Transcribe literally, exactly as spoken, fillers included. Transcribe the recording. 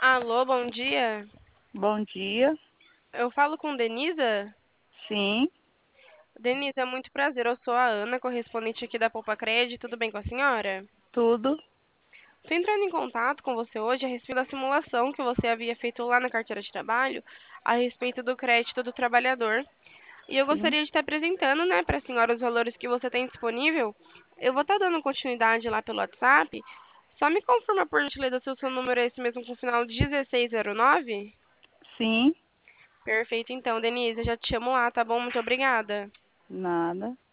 Alô, bom dia. Bom dia. Eu falo com Denisa? Sim, Denisa, é muito prazer. Eu sou a Ana, correspondente aqui da Poupa Cred. Tudo bem com a senhora? tudo. Estou entrando em contato com você hoje a respeito da simulação que você havia feito lá na carteira de trabalho a respeito do crédito do trabalhador. E eu Sim, gostaria de estar apresentando, né, para a senhora os valores que você tem disponível. Eu vou estar dando continuidade lá pelo WhatsApp. Só me confirma, por gentileza, se o seu número é esse mesmo com o final de dezesseis zero nove? sim, Perfeito, então, Denise, eu já te chamo lá, tá bom? Muito obrigada. nada.